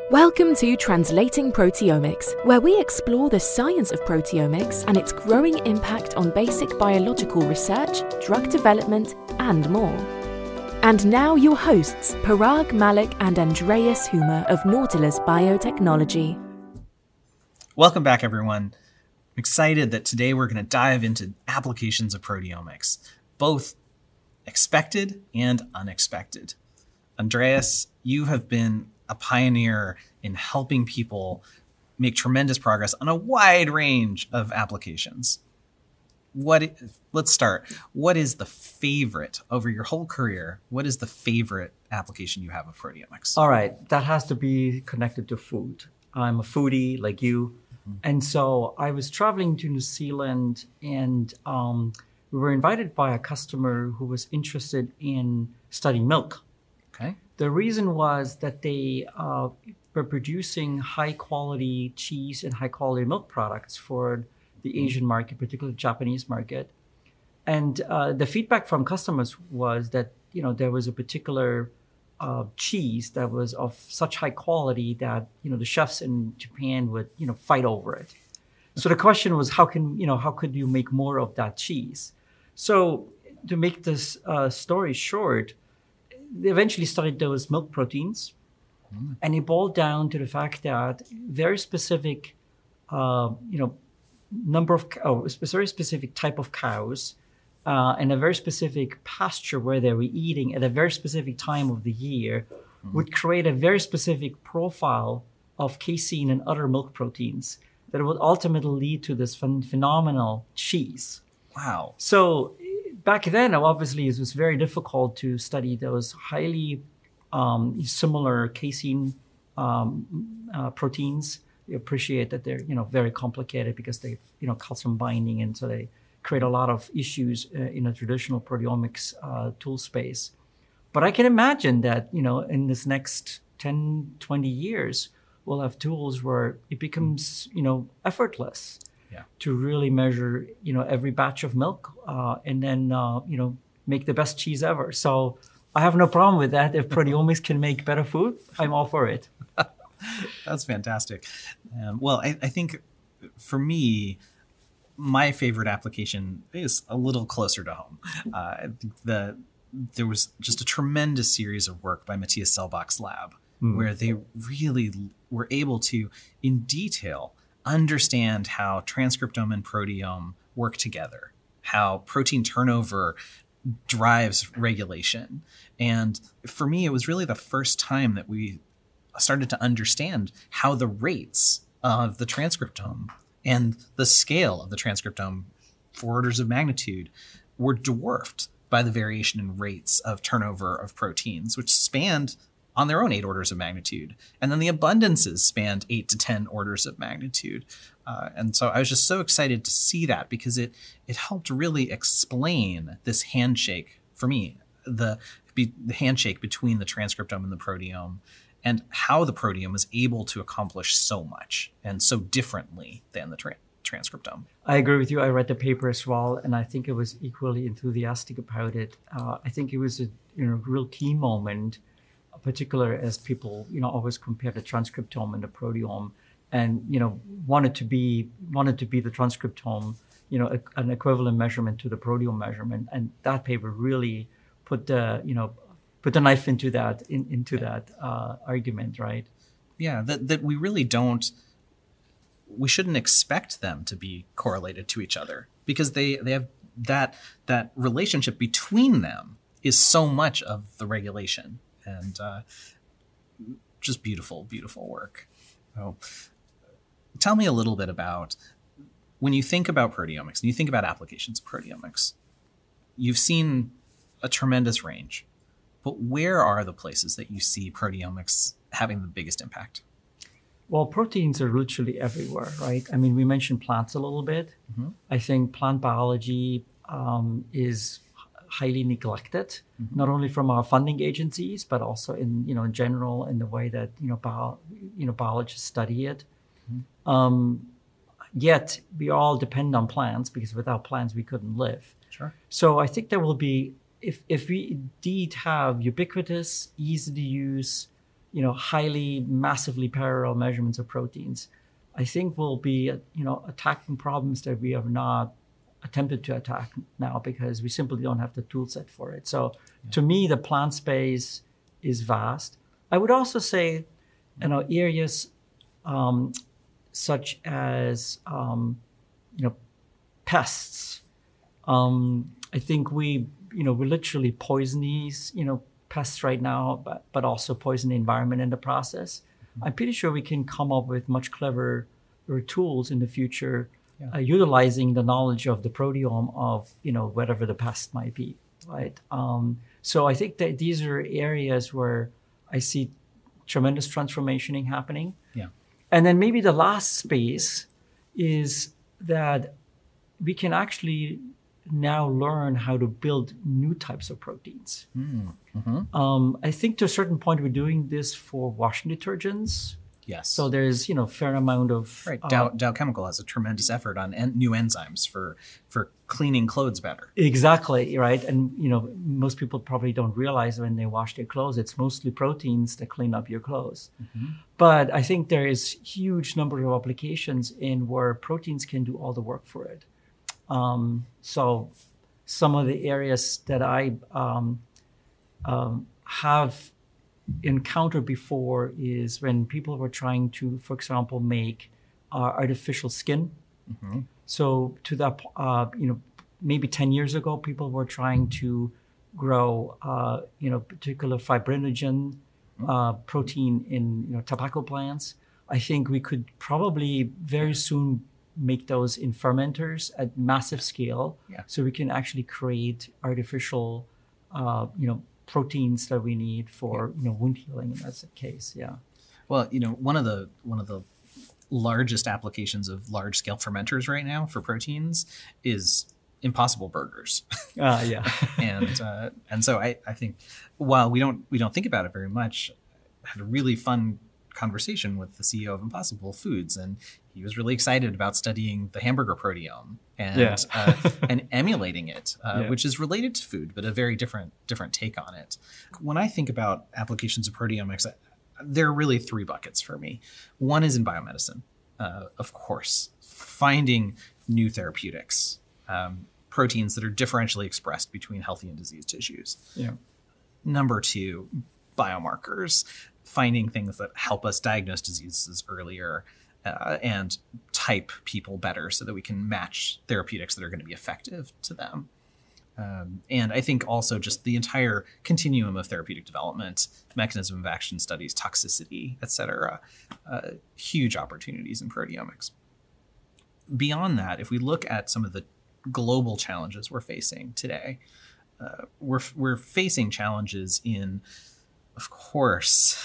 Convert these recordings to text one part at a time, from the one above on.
Welcome to Translating Proteomics, where we explore the science of proteomics and its growing impact on basic biological research, drug development, and more. And now your hosts, Parag Malik and Andreas Humer of Nautilus Biotechnology. Welcome back, everyone. I'm excited that today we're going to dive into applications of proteomics, both expected and unexpected. Andreas, you have been a pioneer in helping people make tremendous progress on a wide range of applications. Let's start. What is the favorite over your whole career? What is the favorite application you have of proteomics? All right, that has to be connected to food. I'm a foodie like you. Mm-hmm. And so I was traveling to New Zealand and we were invited by a customer who was interested in studying milk. Okay. The reason was that they were producing high-quality cheese and high-quality milk products for the Asian market, particularly the Japanese market. And the feedback from customers was that, there was a particular cheese that was of such high quality that, the chefs in Japan would, fight over it. So the question was, how could you make more of that cheese? So to make this story short, they eventually studied those milk proteins, and it boiled down to the fact that very specific, very specific type of cows, and a very specific pasture where they were eating at a very specific time of the year, would create a very specific profile of casein and other milk proteins that would ultimately lead to this phenomenal cheese. Wow! So back then, obviously, it was very difficult to study those highly similar casein proteins. You appreciate that they're very complicated because they calcium binding, and so they create a lot of issues in a traditional proteomics tool space. But I can imagine that in this next 10, 20 years, we'll have tools where it becomes effortless. Yeah. To really measure, every batch of milk, and then, make the best cheese ever. So I have no problem with that. If proteomics can make better food, I'm all for it. That's fantastic. Well, I think for me, my favorite application is a little closer to home. There was just a tremendous series of work by Matthias Selbach's lab where they really were able to, in detail, understand how transcriptome and proteome work together, how protein turnover drives regulation. And for me, it was really the first time that we started to understand how the rates of the transcriptome and the scale of the transcriptome, 4 orders of magnitude, were dwarfed by the variation in rates of turnover of proteins, which spanned on their own 8 orders of magnitude. And then the abundances spanned 8 to 10 orders of magnitude. And so I was just so excited to see that because it helped really explain this handshake for me, the handshake between the transcriptome and the proteome, and how the proteome is able to accomplish so much and so differently than the transcriptome. I agree with you. I read the paper as well, and I think I was equally enthusiastic about it. I think it was a real key moment, particular as people always compare the transcriptome and the proteome, and wanted to be the transcriptome an equivalent measurement to the proteome measurement, and that paper really put the knife into that argument, right? Yeah, that we really we shouldn't expect them to be correlated to each other because they have that relationship between them is so much of the regulation. And just beautiful, beautiful work. So, tell me a little bit about when you think about proteomics and you think about applications of proteomics, you've seen a tremendous range, but where are the places that you see proteomics having the biggest impact? Well, proteins are literally everywhere, right? I mean, we mentioned plants a little bit. Mm-hmm. I think plant biology is highly neglected, not only from our funding agencies, but also in general in the way that biologists study it. Yet we all depend on plants because without plants we couldn't live. Sure. So I think there will be, if we indeed have ubiquitous, easy to use, highly, massively parallel measurements of proteins, I think we'll be, attacking problems that we have not attempted to attack now because we simply don't have the tool set for it. So to me, the plant space is vast. I would also say, areas such as, pests. I think we literally poison these, pests right now, but also poison the environment in the process. I'm pretty sure we can come up with much cleverer tools in the future, utilizing the knowledge of the proteome of whatever the pest might be, right? So I think that these are areas where I see tremendous transformation happening. Yeah. And then maybe the last space is that we can actually now learn how to build new types of proteins. I think to a certain point we're doing this for washing detergents. Yes. So there's fair amount of Dow Chemical has a tremendous effort on new enzymes for cleaning clothes better. Exactly, right. And most people probably don't realize when they wash their clothes, it's mostly proteins that clean up your clothes. But I think there is huge number of applications in where proteins can do all the work for it. So some of the areas that I have encountered before is when people were trying to, for example, make artificial skin. So to that, maybe 10 years ago, people were trying to grow, particular fibrinogen protein in tobacco plants. I think we could probably very soon make those in fermenters at massive scale, so we can actually create artificial, proteins that we need for wound healing, and that's the case. Well, one of the largest applications of large scale fermenters right now for proteins is Impossible Burgers. And so I think while we don't think about it very much, I had a really fun conversation with the CEO of Impossible Foods, and he was really excited about studying the hamburger proteome and and emulating it, which is related to food, but a very different take on it. When I think about applications of proteomics, there are really three buckets for me. One is in biomedicine, of course, finding new therapeutics, proteins that are differentially expressed between healthy and diseased tissues. Number two, biomarkers, finding things that help us diagnose diseases earlier and type people better so that we can match therapeutics that are going to be effective to them. And I think also just the entire continuum of therapeutic development, mechanism of action studies, toxicity, et cetera, huge opportunities in proteomics. Beyond that, if we look at some of the global challenges we're facing today, we're facing challenges in, of course,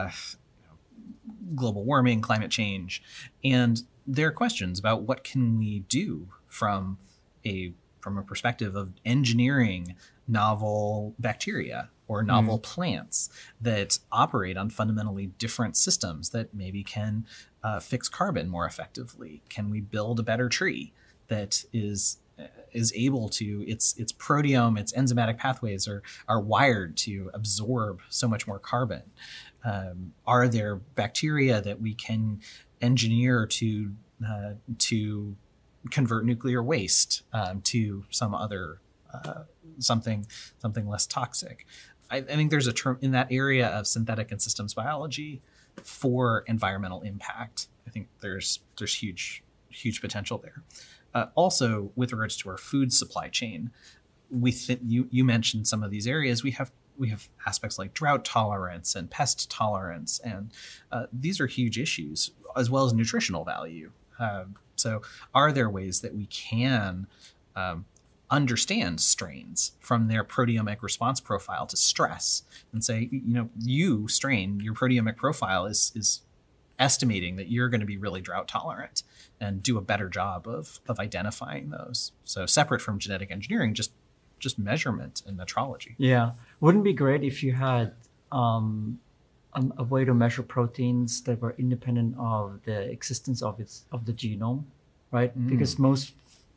global warming, climate change, and there are questions about what can we do from a perspective of engineering novel bacteria or novel plants that operate on fundamentally different systems that maybe can fix carbon more effectively. Can we build a better tree that is able to, its proteome, its enzymatic pathways are wired to absorb so much more carbon? Are there bacteria that we can engineer to convert nuclear waste to some other something less toxic? I think there's a term in that area of synthetic and systems biology for environmental impact. I think there's huge potential there. Also, with regards to our food supply chain, you mentioned some of these areas. We have aspects like drought tolerance and pest tolerance, and these are huge issues, as well as nutritional value. So are there ways that we can understand strains from their proteomic response profile to stress and say, you strain, your proteomic profile is estimating that you're going to be really drought tolerant, and do a better job of identifying those. So separate from genetic engineering, just measurement and metrology. Yeah. Wouldn't it be great if you had a way to measure proteins that were independent of the existence of the genome, right? Because most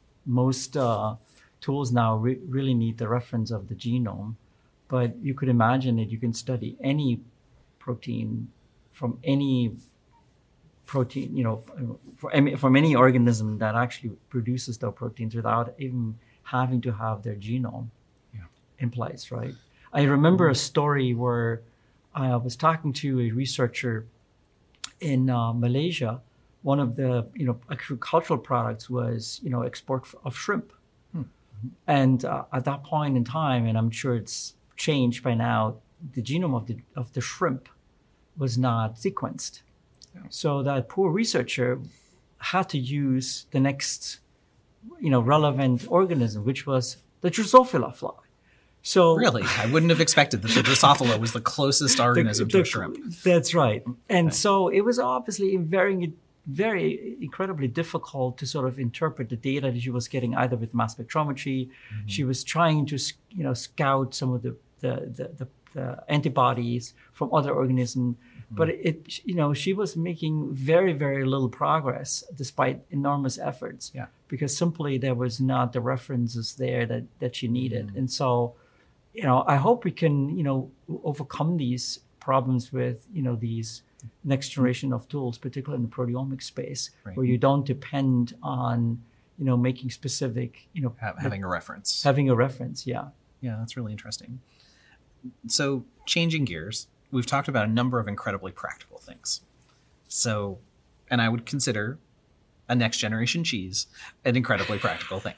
tools now really need the reference of the genome, but you could imagine that you can study any protein from any protein, from any organism that actually produces those proteins without even having to have their genome in place, right? I remember a story where I was talking to a researcher in Malaysia. One of the agricultural products was export of shrimp, and at that point in time, and I'm sure it's changed by now, the genome of the shrimp was not sequenced. So that poor researcher had to use the next, relevant organism, which was the Drosophila fly. So really, I wouldn't have expected that the Drosophila was the closest organism to a shrimp. That's right. And so it was obviously very, very incredibly difficult to sort of interpret the data that she was getting either with mass spectrometry. Mm-hmm. She was trying to, scout some of the antibodies from other organisms. But she was making very, very little progress despite enormous efforts. Yeah. Because simply there was not the references there that she needed. Mm-hmm. And so, I hope we can, overcome these problems with, these next generation of tools, particularly in the proteomics space, right, where you don't depend on, making specific, having a reference. Having a reference, yeah. Yeah, that's really interesting. So changing gears, we've talked about a number of incredibly practical things. So, and I would consider a next generation cheese an incredibly practical thing.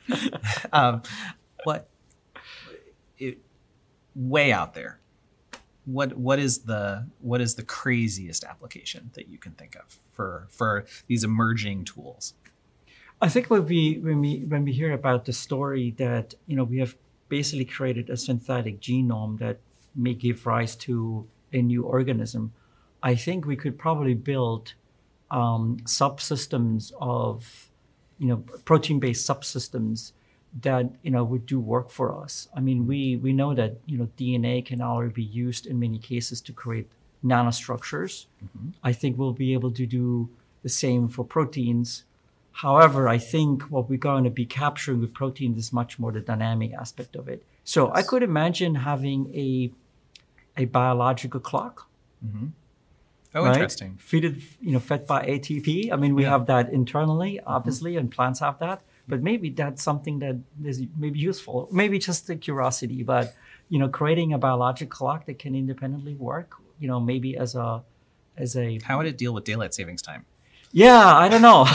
Way out there, what is the craziest application that you can think of for these emerging tools? I think when we hear about the story that we have basically created a synthetic genome that may give rise to a new organism, I think we could probably build subsystems of protein-based subsystems that would do work for us. I mean, we know that DNA can already be used in many cases to create nanostructures. Mm-hmm. I think we'll be able to do the same for proteins. However, I think what we're going to be capturing with proteins is much more the dynamic aspect of it. So yes. I could imagine having a biological clock. Mm-hmm. Oh, right? Interesting. Fed by ATP. I mean, we have that internally, obviously, mm-hmm. and plants have that. But maybe that's something that is maybe useful. Maybe just the curiosity, but creating a biological clock that can independently work. Maybe as a. How would it deal with daylight savings time? Yeah, I don't know.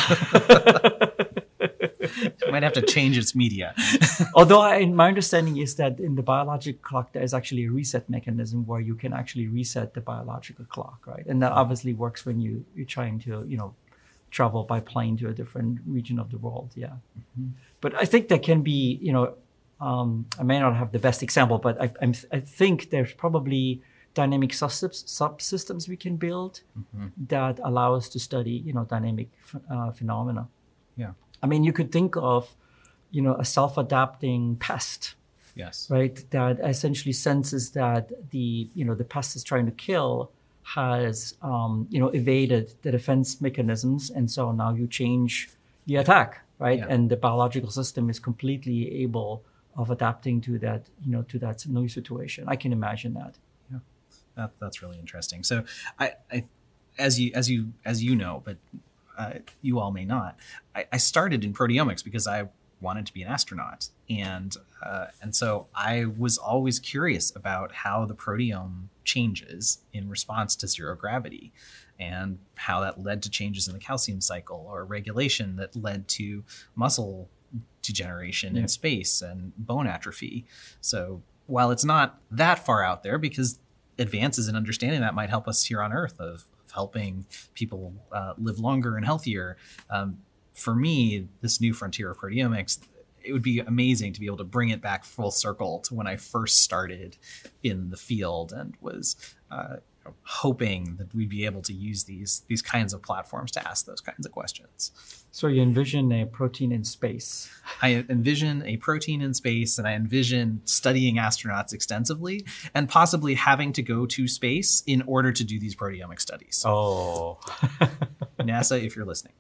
Might have to change its media. Although my understanding is that in the biological clock, there is actually a reset mechanism where you can actually reset the biological clock, right? And that obviously works when you're trying to, travel by plane to a different region of the world. Yeah. Mm-hmm. But I think there can be, I may not have the best example, but I think there's probably dynamic subsystems we can build mm-hmm. that allow us to study, dynamic phenomena. Yeah. I mean, you could think of, a self-adapting pest. Yes. Right. That essentially senses that the pest is trying to kill has, evaded the defense mechanisms. And so now you change the attack, right? Yeah. And the biological system is completely able of adapting to that, to that new situation. I can imagine that. Yeah. That's really interesting. So I as you know, but you all may not, I started in proteomics because I wanted to be an astronaut. And so I was always curious about how the proteome changes in response to zero gravity and how that led to changes in the calcium cycle or regulation that led to muscle degeneration in space and bone atrophy. So while it's not that far out there, because advances in understanding that might help us here on Earth of helping people live longer and healthier, for me, this new frontier of proteomics, it would be amazing to be able to bring it back full circle to when I first started in the field and was hoping that we'd be able to use these kinds of platforms to ask those kinds of questions. So you envision a protein in space. I envision a protein in space, and I envision studying astronauts extensively and possibly having to go to space in order to do these proteomic studies. Oh. NASA, if you're listening.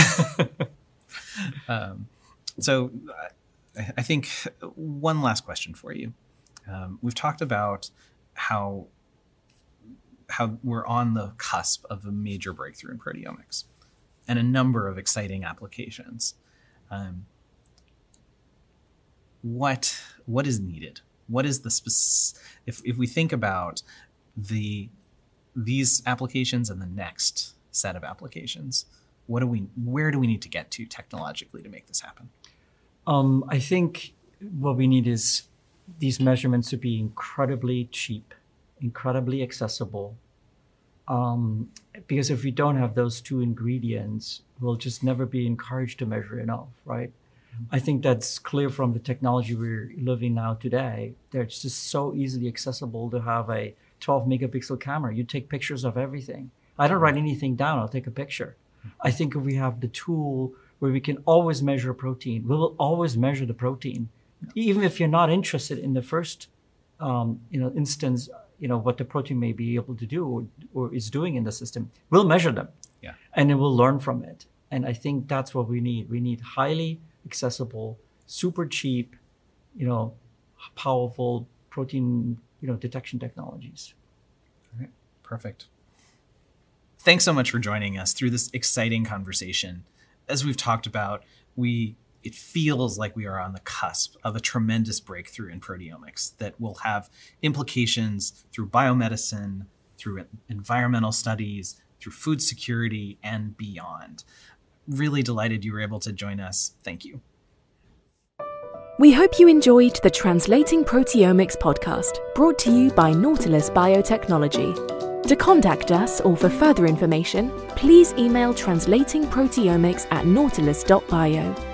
So I think one last question for you. We've talked about how we're on the cusp of a major breakthrough in proteomics and a number of exciting applications. What is needed? What is the if we think about these applications and the next set of applications, where do we need to get to technologically to make this happen? I think what we need is these measurements to be incredibly cheap, incredibly accessible. Because if we don't have those two ingredients, we'll just never be encouraged to measure enough, right? I think that's clear from the technology we're living now today. It's just so easily accessible to have a 12 megapixel camera. You take pictures of everything. I don't write anything down. I'll take a picture. I think if we have the tool where we can always measure a protein, we will always measure the protein. Even if you're not interested in the first instance, what the protein may be able to do or is doing in the system, we'll measure them. Yeah. And then we'll learn from it. And I think that's what we need. We need highly accessible, super cheap, powerful protein, detection technologies. All right. Perfect. Thanks so much for joining us through this exciting conversation. As we've talked about, it feels like we are on the cusp of a tremendous breakthrough in proteomics that will have implications through biomedicine, through environmental studies, through food security, and beyond. Really delighted you were able to join us. Thank you. We hope you enjoyed the Translating Proteomics podcast, brought to you by Nautilus Biotechnology. To contact us or for further information, please email translatingproteomics@nautilus.bio.